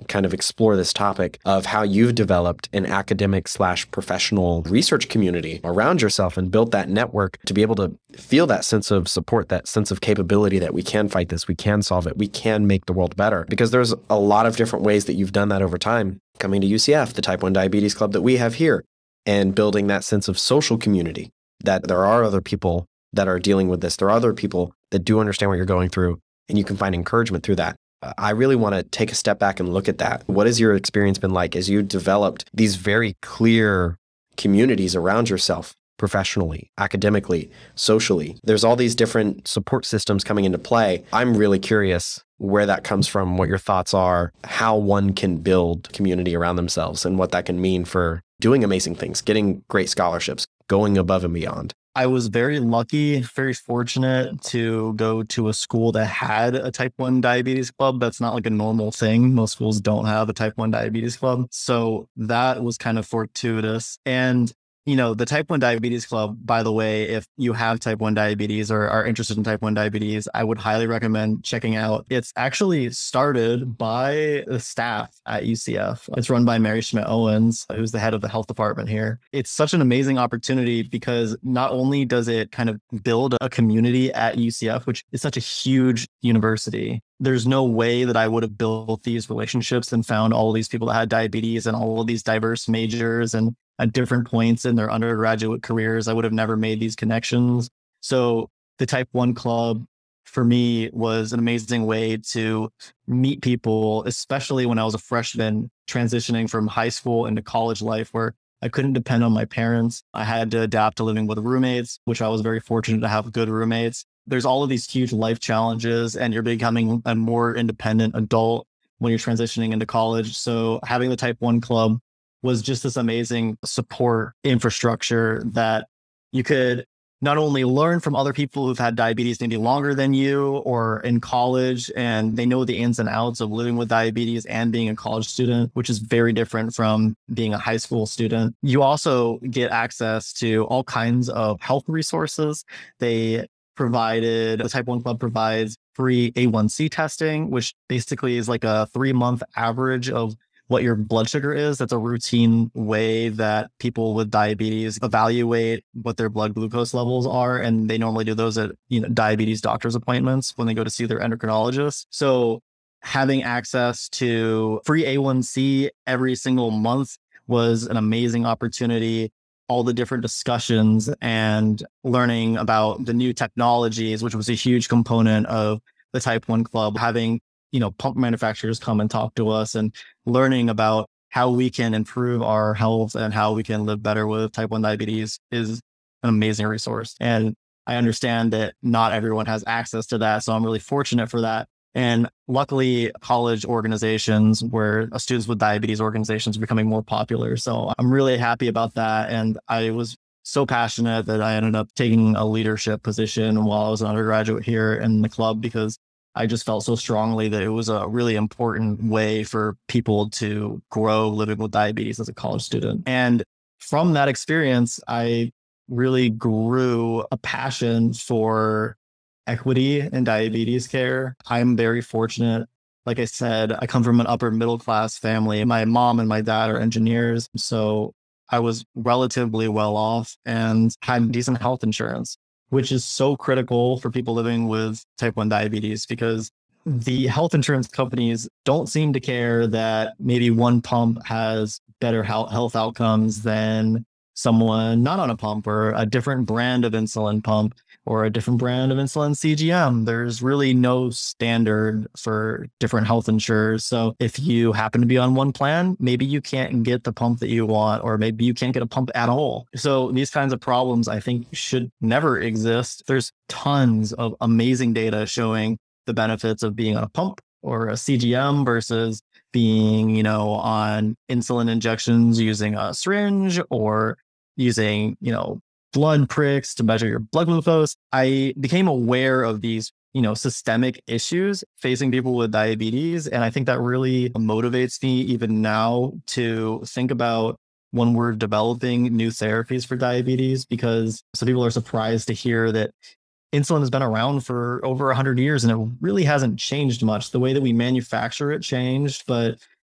kind of explore this topic of how you've developed an academic slash professional research community around yourself and built that network to be able to feel that sense of support, that sense of capability that we can fight this, we can solve it, we can make the world better. Because there's a lot of different ways that you've done that over time, coming to U C F, the Type one Diabetes Club that we have here, and building that sense of social community, that there are other people that are dealing with this. There are other people that do understand what you're going through, and you can find encouragement through that. I really want to take a step back and look at that. What has your experience been like as you developed these very clear communities around yourself, professionally, academically, socially? There's all these different support systems coming into play. I'm really curious where that comes from, what your thoughts are, how one can build community around themselves, and what that can mean for doing amazing things, getting great scholarships, going above and beyond. I was very lucky, very fortunate to go to a school that had a type one diabetes club. That's not like a normal thing. Most schools don't have a type one diabetes club. So that was kind of fortuitous. And you know, the Type one Diabetes Club, by the way, if you have type one diabetes or are interested in type one diabetes, I would highly recommend checking out. It's actually started by the staff at U C F. It's run by Mary Schmidt Owens, who's the head of the health department here. It's such an amazing opportunity because not only does it kind of build a community at U C F, which is such a huge university. There's no way that I would have built these relationships and found all these people that had diabetes and all of these diverse majors and at different points in their undergraduate careers. I would have never made these connections. So the Type one Club for me was an amazing way to meet people, especially when I was a freshman transitioning from high school into college life, where I couldn't depend on my parents. I had to adapt to living with roommates, which I was very fortunate to have good roommates. There's all of these huge life challenges, and you're becoming a more independent adult when you're transitioning into college. So having the Type one Club was just this amazing support infrastructure that you could not only learn from other people who've had diabetes maybe longer than you or in college, and they know the ins and outs of living with diabetes and being a college student, which is very different from being a high school student. You also get access to all kinds of health resources. They provided, the Type one Club provides free A one C testing, which basically is like a three month average of what your blood sugar is. That's a routine way that people with diabetes evaluate what their blood glucose levels are. And they normally do those at, you know, diabetes doctor's appointments when they go to see their endocrinologist. So having access to free A one C every single month was an amazing opportunity. All the different discussions and learning about the new technologies, which was a huge component of the Type one Club, having you know, pump manufacturers come and talk to us and learning about how we can improve our health and how we can live better with type one diabetes is an amazing resource. And I understand that not everyone has access to that. So I'm really fortunate for that. And luckily, college organizations where students with diabetes organizations are becoming more popular. So I'm really happy about that. And I was so passionate that I ended up taking a leadership position while I was an undergraduate here in the club, because I just felt so strongly that it was a really important way for people to grow living with diabetes as a college student. And from that experience, I really grew a passion for equity in diabetes care. I'm very fortunate. Like I said, I come from an upper middle class family. My mom and my dad are engineers. So I was relatively well off and had decent health insurance, which is so critical for people living with type one diabetes, because the health insurance companies don't seem to care that maybe one pump has better health outcomes than someone not on a pump, or a different brand of insulin pump, or a different brand of insulin C G M. There's really no standard for different health insurers. So if you happen to be on one plan, maybe you can't get the pump that you want, or maybe you can't get a pump at all. So these kinds of problems, I think, should never exist. There's tons of amazing data showing the benefits of being on a pump or a C G M versus being, you know, on insulin injections using a syringe or using, you know, blood pricks to measure your blood glucose. I became aware of these, you know, systemic issues facing people with diabetes. And I think that really motivates me even now to think about when we're developing new therapies for diabetes, because some people are surprised to hear that insulin has been around for over one hundred years and it really hasn't changed much. The way that we manufacture it changed, but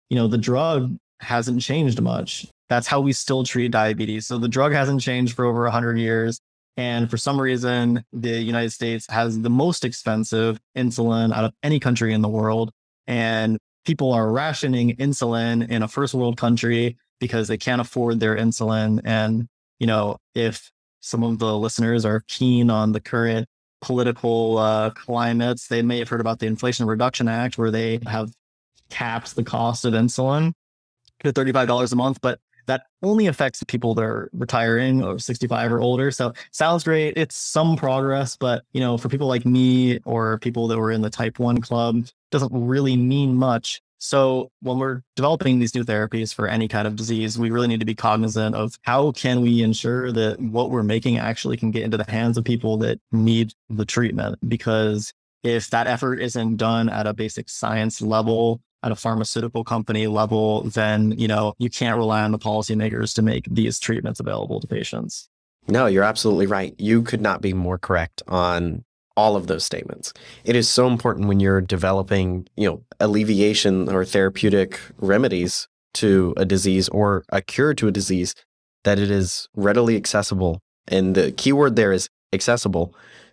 you know, the drug hasn't changed much. That's how we still treat diabetes. So the drug hasn't changed for over one hundred years. And for some reason, the United States has the most expensive insulin out of any country in the world. And people are rationing insulin in a first world country because they can't afford their insulin. And, you know, if some of the listeners are keen on the current political uh, climates, they may have heard about the Inflation Reduction Act, where they have capped the cost of insulin to thirty-five dollars a month. But that only affects people that are retiring or sixty-five or older. So sounds great. It's some progress, but you know, for people like me or people that were in the type one club, doesn't really mean much. So when we're developing these new therapies for any kind of disease, we really need to be cognizant of how can we ensure that what we're making actually can get into the hands of people that need the treatment. Because if that effort isn't done at a basic science level, at a pharmaceutical company level, then, you know, you can't rely on the policymakers to make these treatments available to patients. No, you're absolutely right. You could not be more correct on all of those statements. It is so important when you're developing, you know, alleviation or therapeutic remedies to a disease or a cure to a disease, that it is readily accessible. And the key word there is accessible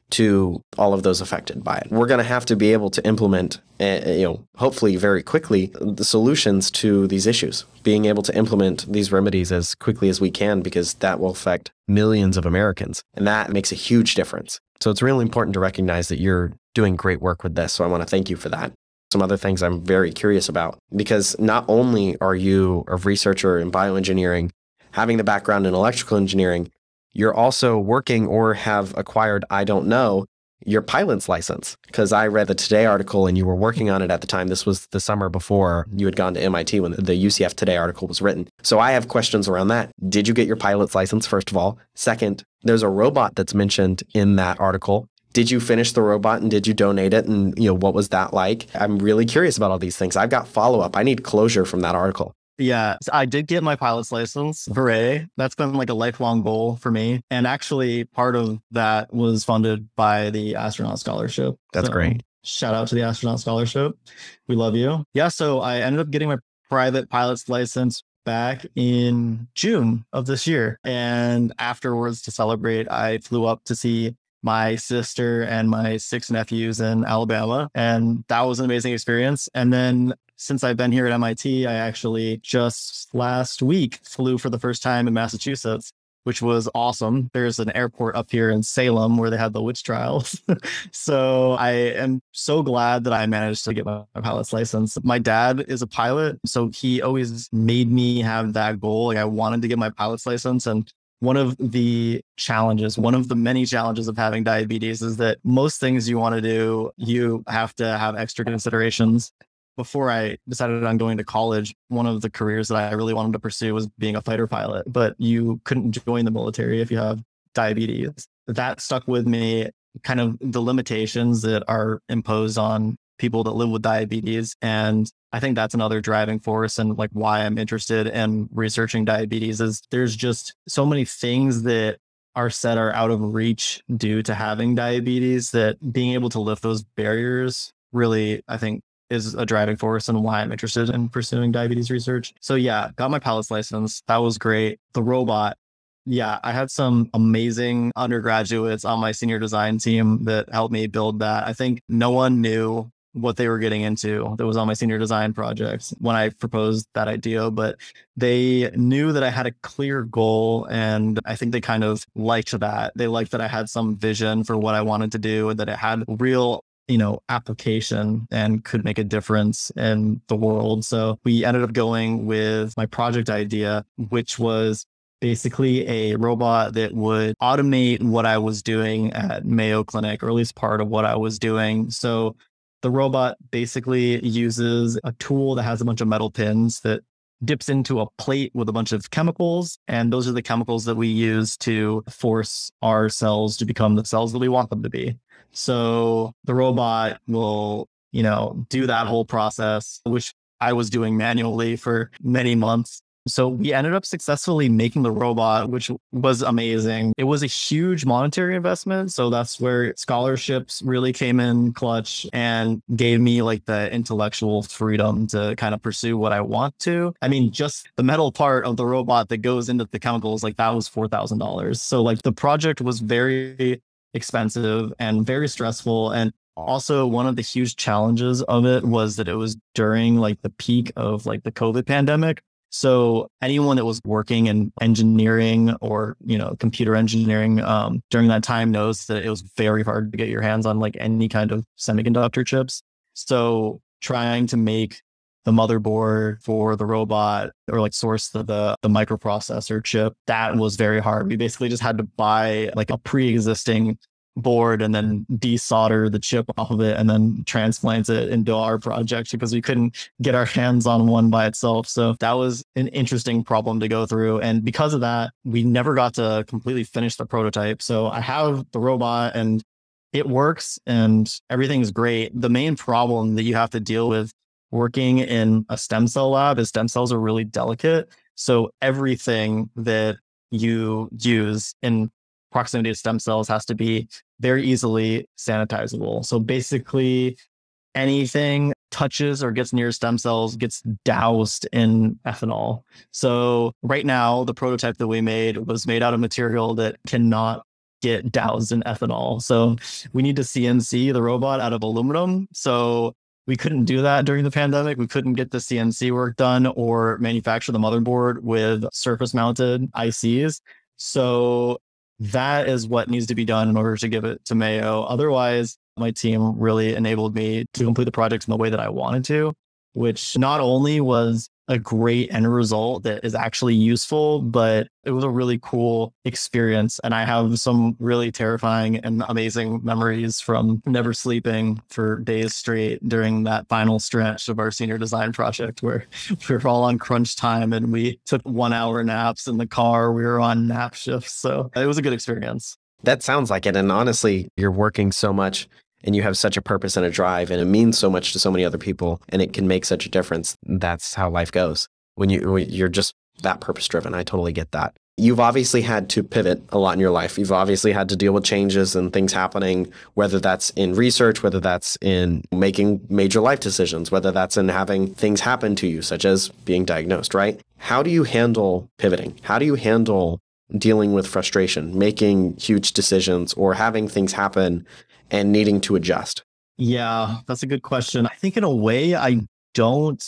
to all of those affected by it. We're going to have to be able to implement, uh, you know, hopefully very quickly, the solutions to these issues, being able to implement these remedies as quickly as we can, because that will affect millions of Americans. And that makes a huge difference. So it's really important to recognize that you're doing great work with this. So I want to thank you for that. Some other things I'm very curious about, because not only are you a researcher in bioengineering, having the background in electrical engineering, you're also working or have acquired, I don't know, your pilot's license. Because I read the Today article and you were working on it at the time. This was the summer before you had gone to M I T when the U C F Today article was written. So I have questions around that. Did you get your pilot's license, first of all? Second, there's a robot that's mentioned in that article. Did you finish the robot and did you donate it? And you know, what was that like? I'm really curious about all these things. I've got follow-up. I need closure from that article. Yeah, so I did get my pilot's license. Hooray. That's been like a lifelong goal for me. And actually, part of that was funded by the astronaut scholarship. That's so, great. Shout out to the astronaut scholarship. We love you. Yeah, so I ended up getting my private pilot's license back in June of this year. And afterwards, to celebrate, I flew up to see my sister and my six nephews in Alabama. And that was an amazing experience. And then since I've been here at M I T, I actually just last week flew for the first time in Massachusetts, which was awesome. There's an airport up here in Salem where they had the witch trials. So I am so glad that I managed to get my, my pilot's license. My dad is a pilot, so he always made me have that goal. Like I wanted to get my pilot's license. And one of the challenges, one of the many challenges of having diabetes is that most things you want to do, you have to have extra considerations. Before I decided on going to college, one of the careers that I really wanted to pursue was being a fighter pilot, but you couldn't join the military if you have diabetes. That stuck with me, kind of the limitations that are imposed on people that live with diabetes. And I think that's another driving force and like why I'm interested in researching diabetes is there's just so many things that are said are out of reach due to having diabetes that being able to lift those barriers really, I think, is a driving force and why I'm interested in pursuing diabetes research. So yeah, got my pilot's license. That was great. The robot. Yeah, I had some amazing undergraduates on my senior design team that helped me build that. I think no one knew what they were getting into that was on my senior design project when I proposed that idea, but they knew that I had a clear goal. And I think they kind of liked that. They liked that I had some vision for what I wanted to do and that it had real you know, application and could make a difference in the world. So we ended up going with my project idea, which was basically a robot that would automate what I was doing at Mayo Clinic, or at least part of what I was doing. So the robot basically uses a tool that has a bunch of metal pins that dips into a plate with a bunch of chemicals. And those are the chemicals that we use to force our cells to become the cells that we want them to be. So the robot will, you know, do that whole process, which I was doing manually for many months. So we ended up successfully making the robot, which was amazing. It was a huge monetary investment. So that's where scholarships really came in clutch and gave me like the intellectual freedom to kind of pursue what I want to. I mean, just the metal part of the robot that goes into the chemicals, like that was four thousand dollars. So like the project was very expensive and very stressful. And also one of the huge challenges of it was that it was during like the peak of like the COVID pandemic. So anyone that was working in engineering or, you know, computer engineering um, during that time knows that it was very hard to get your hands on like any kind of semiconductor chips. So trying to make the motherboard for the robot or like source the, the, the microprocessor chip, that was very hard. We basically just had to buy like a pre-existing board and then desolder the chip off of it and then transplant it into our project because we couldn't get our hands on one by itself. So that was an interesting problem to go through. And because of that, we never got to completely finish the prototype. So I have the robot and it works and everything's great. The main problem that you have to deal with working in a stem cell lab is stem cells are really delicate. So everything that you use in proximity to stem cells has to be very easily sanitizable. So basically anything touches or gets near stem cells gets doused in ethanol. So right now, the prototype that we made was made out of material that cannot get doused in ethanol. So we need to C N C the robot out of aluminum. So we couldn't do that during the pandemic. We couldn't get the C N C work done or manufacture the motherboard with surface mounted I Cs. So that is what needs to be done in order to give it to Mayo. Otherwise, my team really enabled me to complete the project in the way that I wanted to, which not only was a great end result that is actually useful, but it was a really cool experience. And I have some really terrifying and amazing memories from never sleeping for days straight during that final stretch of our senior design project where we were all on crunch time and we took one hour naps in the car. We were on nap shifts. So it was a good experience. That sounds like it. And honestly, you're working so much and you have such a purpose and a drive, and it means so much to so many other people, and it can make such a difference. That's how life goes. When, you, when you're just that purpose driven, I totally get that. You've obviously had to pivot a lot in your life. You've obviously had to deal with changes and things happening, whether that's in research, whether that's in making major life decisions, whether that's in having things happen to you, such as being diagnosed, right? How do you handle pivoting? How do you handle dealing with frustration, making huge decisions, or having things happen and needing to adjust? Yeah, that's a good question. I think in a way, I don't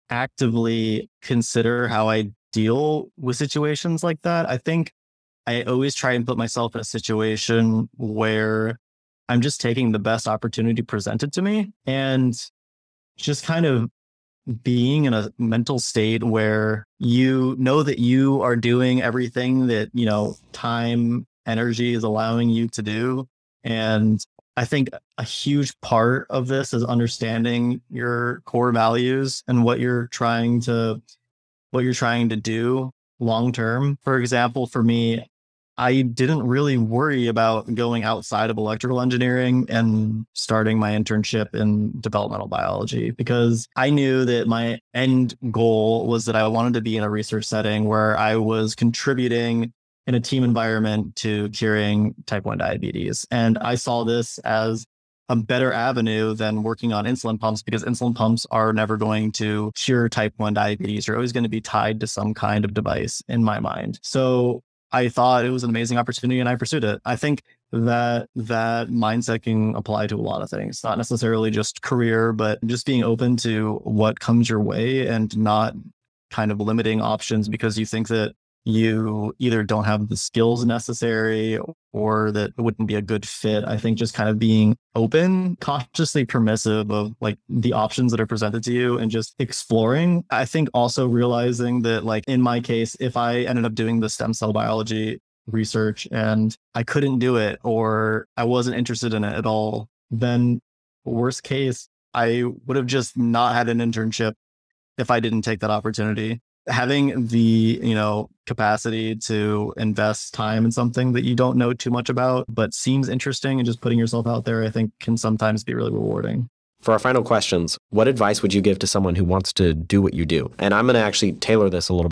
actively consider how I deal with situations like that. I think I always try and put myself in a situation where I'm just taking the best opportunity presented to me and just kind of being in a mental state where you know that you are doing everything that, you know, time, energy is allowing you to do. And I think a huge part of this is understanding your core values and what you're trying to what you're trying to do long term. For example, for me, I didn't really worry about going outside of electrical engineering and starting my internship in developmental biology because I knew that my end goal was that I wanted to be in a research setting where I was contributing in a team environment to curing type one diabetes. And I saw this as a better avenue than working on insulin pumps because insulin pumps are never going to cure type one diabetes. You're always going to be tied to some kind of device in my mind. So I thought it was an amazing opportunity and I pursued it. I think that that mindset can apply to a lot of things, not necessarily just career, but just being open to what comes your way and not kind of limiting options because you think that you either don't have the skills necessary or that it wouldn't be a good fit. I think just kind of being open, cautiously permissive of like the options that are presented to you and just exploring. I think also realizing that like in my case, if I ended up doing the stem cell biology research and I couldn't do it or I wasn't interested in it at all, then worst case, I would have just not had an internship if I didn't take that opportunity. Having the, you know, capacity to invest time in something that you don't know too much about, but seems interesting and just putting yourself out there, I think can sometimes be really rewarding. For our final questions, what advice would you give to someone who wants to do what you do? And I'm going to actually tailor this a little bit.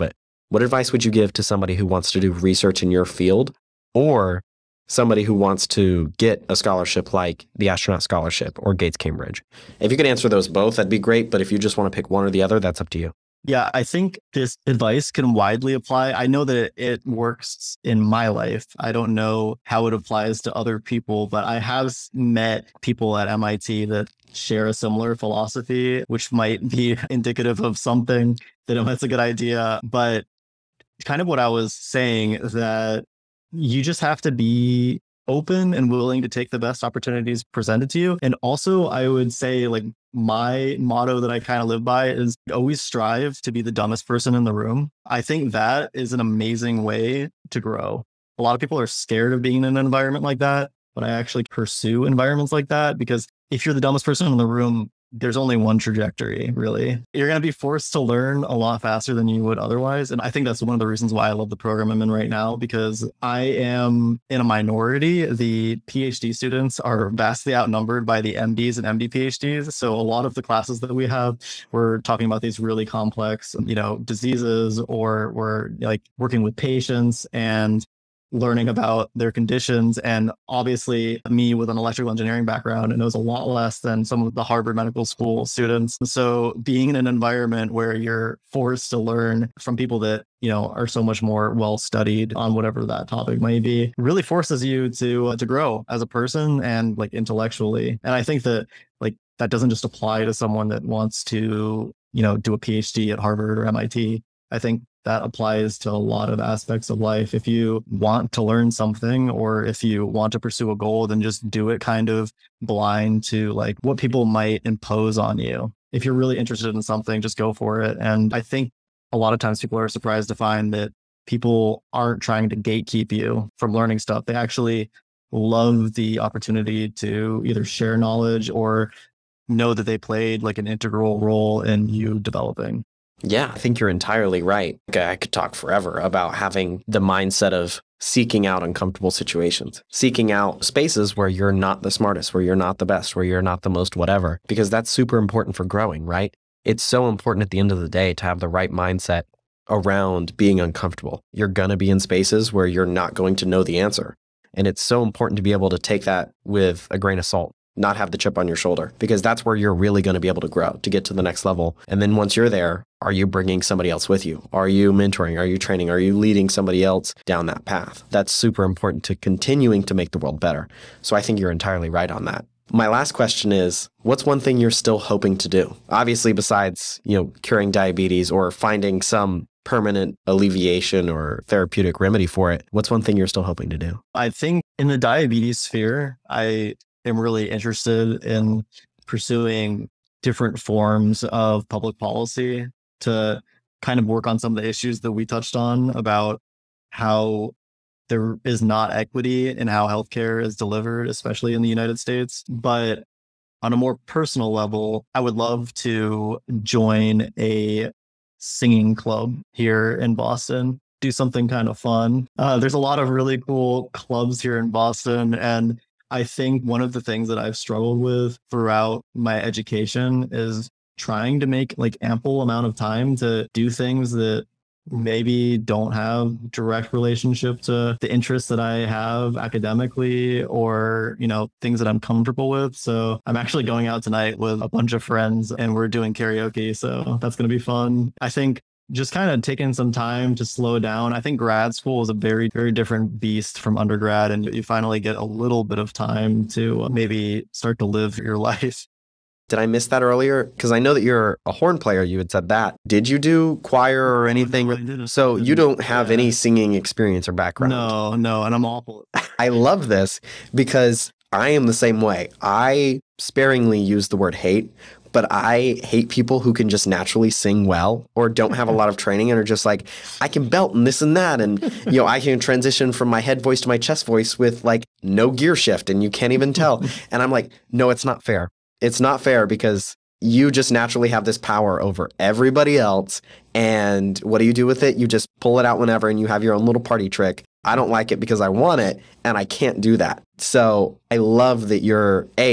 What advice would you give to somebody who wants to do research in your field or somebody who wants to get a scholarship like the Astronaut Scholarship or Gates Cambridge? If you could answer those both, that'd be great. But if you just want to pick one or the other, that's up to you. Yeah, I think this advice can widely apply. I know that it works in my life. I don't know how it applies to other people, but I have met people at M I T that share a similar philosophy, which might be indicative of something that that's a good idea. But kind of what I was saying, that you just have to be open and willing to take the best opportunities presented to you. And also, I would say, like, my motto that I kind of live by is always strive to be the dumbest person in the room. I think that is an amazing way to grow. A lot of people are scared of being in an environment like that, but I actually pursue environments like that because if you're the dumbest person in the room, there's only one trajectory, really. You're going to be forced to learn a lot faster than you would otherwise. And I think that's one of the reasons why I love the program I'm in right now, because I am in a minority. The PhD students are vastly outnumbered by the M Ds and M D PhDs. So a lot of the classes that we have, we're talking about these really complex, you know, diseases, or we're like working with patients and learning about their conditions. And obviously me with an electrical engineering background, it knows a lot less than some of the Harvard Medical School students. So being in an environment where you're forced to learn from people that, you know, are so much more well-studied on whatever that topic may be, really forces you to, uh, to grow as a person and like intellectually. And I think that like that doesn't just apply to someone that wants to, you know, do a PhD at Harvard or M I T. I think that applies to a lot of aspects of life. If you want to learn something, or if you want to pursue a goal, then just do it kind of blind to like what people might impose on you. If you're really interested in something, just go for it. And I think a lot of times people are surprised to find that people aren't trying to gatekeep you from learning stuff. They actually love the opportunity to either share knowledge or know that they played like an integral role in you developing. Yeah, I think you're entirely right. I could talk forever about having the mindset of seeking out uncomfortable situations, seeking out spaces where you're not the smartest, where you're not the best, where you're not the most whatever, because that's super important for growing, right? It's so important at the end of the day to have the right mindset around being uncomfortable. You're going to be in spaces where you're not going to know the answer. And it's so important to be able to take that with a grain of salt, not have the chip on your shoulder, because that's where you're really going to be able to grow, to get to the next level. And then once you're there, are you bringing somebody else with you? Are you mentoring? Are you training? Are you leading somebody else down that path? That's super important to continuing to make the world better. So I think you're entirely right on that. My last question is, what's one thing you're still hoping to do? Obviously, besides, you know, curing diabetes or finding some permanent alleviation or therapeutic remedy for it, what's one thing you're still hoping to do? I think in the diabetes sphere, I am really interested in pursuing different forms of public policy to kind of work on some of the issues that we touched on about how there is not equity in how healthcare is delivered, especially in the United States. But on a more personal level, I would love to join a singing club here in Boston, do something kind of fun. Uh, there's a lot of really cool clubs here in Boston, and I think one of the things that I've struggled with throughout my education is trying to make like ample amount of time to do things that maybe don't have direct relationship to the interests that I have academically, or, you know, things that I'm comfortable with. So I'm actually going out tonight with a bunch of friends and we're doing karaoke. So that's going to be fun. I think just kind of taking some time to slow down. I think grad school is a very, very different beast from undergrad, and you finally get a little bit of time to maybe start to live your life. Did I miss that earlier? Because I know that you're a horn player. You had said that. Did you do choir or anything? No, so you don't have yeah. any singing experience or background? No, no. And I'm awful. I love this because I am the same way. I sparingly use the word hate, but I hate people who can just naturally sing well or don't have a lot of training and are just like, I can belt and this and that. And, you know, I can transition from my head voice to my chest voice with like no gear shift and you can't even tell. And I'm like, no, it's not fair. It's not fair because you just naturally have this power over everybody else. And what do you do with it? You just pull it out whenever and you have your own little party trick. I don't like it because I want it and I can't do that. So I love that you're A,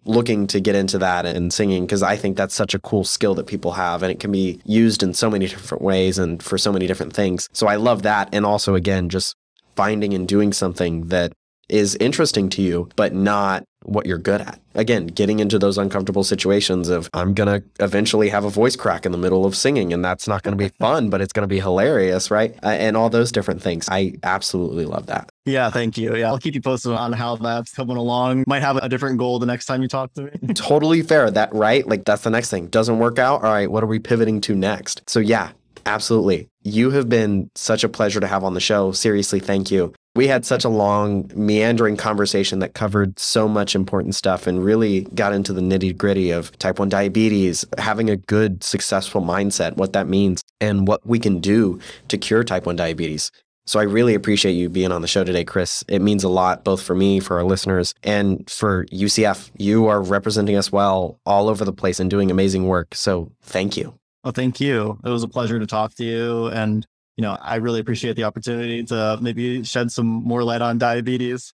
looking to get into that and singing, because I think that's such a cool skill that people have, and it can be used in so many different ways and for so many different things. So I love that. And also, again, just finding and doing something that is interesting to you, but not what you're good at. Again, getting into those uncomfortable situations of, I'm going to eventually have a voice crack in the middle of singing, and that's not going to be fun, but it's going to be hilarious, right? Uh, and all those different things. I absolutely love that. Yeah, thank you. Yeah, I'll keep you posted on how that's coming along. Might have a different goal the next time you talk to me. Totally fair. That, right? Like, that's the next thing. Doesn't work out. All right, what are we pivoting to next? So yeah, absolutely. You have been such a pleasure to have on the show. Seriously, thank you. We had such a long, meandering conversation that covered so much important stuff and really got into the nitty gritty of type one diabetes, having a good, successful mindset, what that means, and what we can do to cure type one diabetes. So I really appreciate you being on the show today, Chris. It means a lot, both for me, for our listeners, and for U C F. You are representing us well all over the place and doing amazing work. So thank you. Well, thank you. It was a pleasure to talk to you. And you know, I really appreciate the opportunity to maybe shed some more light on diabetes.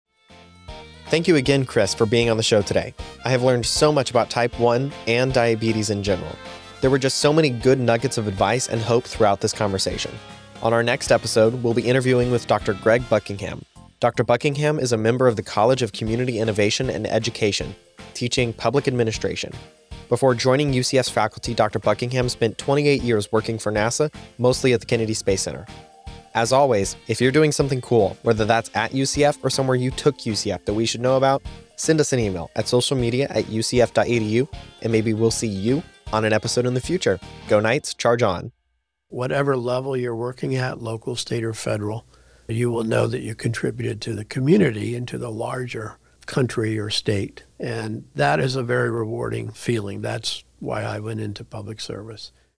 Thank you again, Chris, for being on the show today. I have learned so much about type one and diabetes in general. There were just so many good nuggets of advice and hope throughout this conversation. On our next episode, we'll be interviewing with Doctor Greg Buckingham. Doctor Buckingham is a member of the College of Community Innovation and Education, teaching public administration. Before joining U C F's faculty, Doctor Buckingham spent twenty-eight years working for NASA, mostly at the Kennedy Space Center. As always, if you're doing something cool, whether that's at U C F or somewhere you took U C F that we should know about, send us an email at socialmedia at u c f dot e d u, and maybe we'll see you on an episode in the future. Go Knights, charge on. Whatever level you're working at, local, state, or federal, you will know that you contributed to the community and to the larger country or state. And that is a very rewarding feeling. That's why I went into public service.